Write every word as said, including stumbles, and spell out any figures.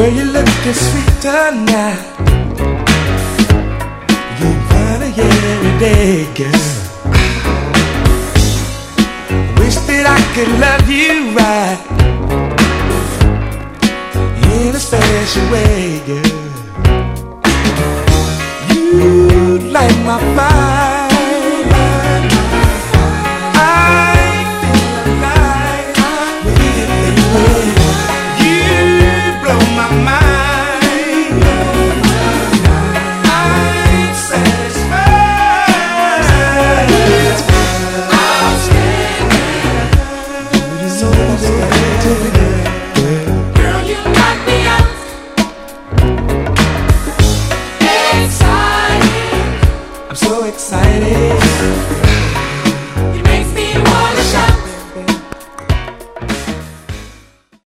you looking sweet tonight. You find it every day, girl. Wish that I could love you right in a special way, girl. You light my fire. I'm so excited.